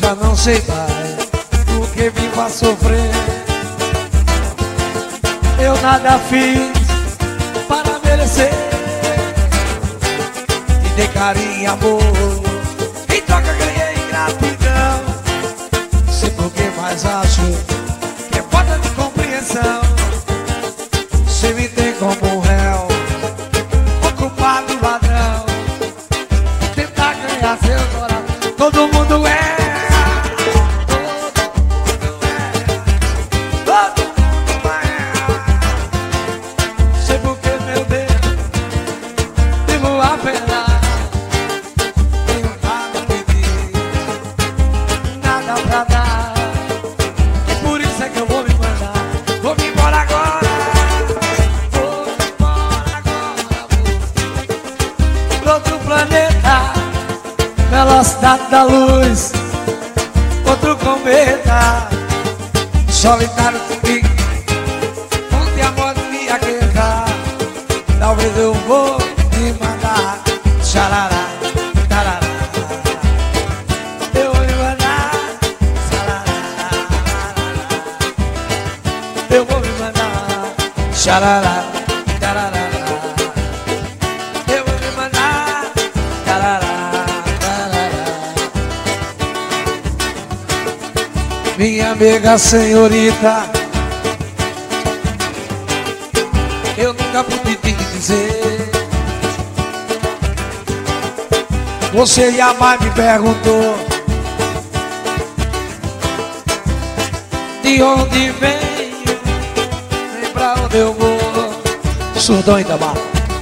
já não sei mais o que vim pra sofrer. Eu nada fiz para merecer. Te dei carinho e amor, em troca ganhei gratidão. Sei por que mais acho que é falta de compreensão. Se me tem como réu, ocupado e ladrão, tentar ganhar seu coração. Todo mundo é. Velocidade da luz, outro cometa, solitário comigo, onde amor me aquecer. Talvez eu vou me mandar xarará, tarará. Eu vou me mandar xarará, eu vou me mandar xarará, tarará. Eu vou me mandar tarará. Minha amiga senhorita, eu nunca pude te dizer. Você jamais me perguntou de onde venho, nem pra onde eu vou. Surdão e tabaco.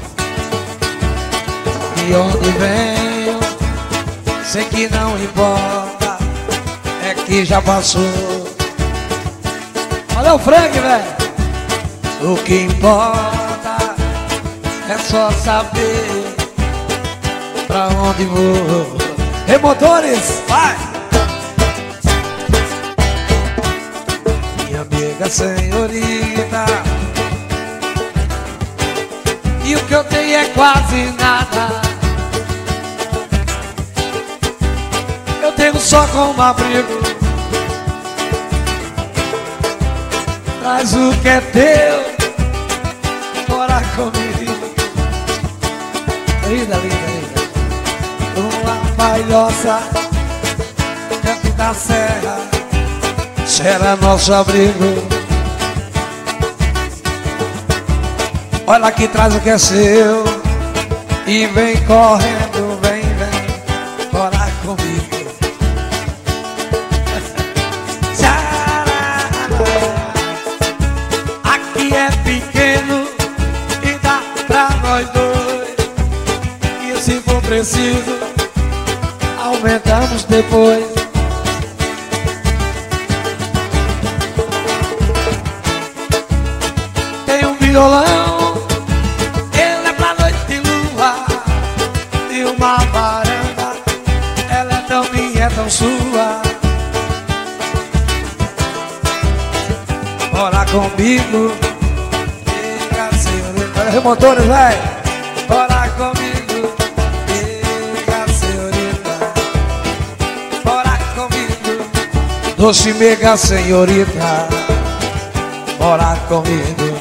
De onde venho, sei que não importa, é que já passou. Olha o Frank, velho. O que importa é só saber pra onde vou. Ei, motores, vai! Minha amiga senhorita, e o que eu tenho é quase nada. Eu tenho só como abrigo. Traz o que é teu, bora comigo. Linda, linda, linda. Uma palhoça, canto da serra, será nosso abrigo. Olha aqui, traz o que é seu e vem correndo, vem, vem, bora comigo. Aqui é pequeno e dá pra nós dois, e se for preciso, aumentamos depois. Tem um violão, ele é pra noite de lua, e uma varanda, ela é tão minha, é tão sua. Bora comigo, fica senhorita. Olha os motores, velho. Bora comigo, fica senhorita. Bora comigo, doce mega senhorita. Bora comigo.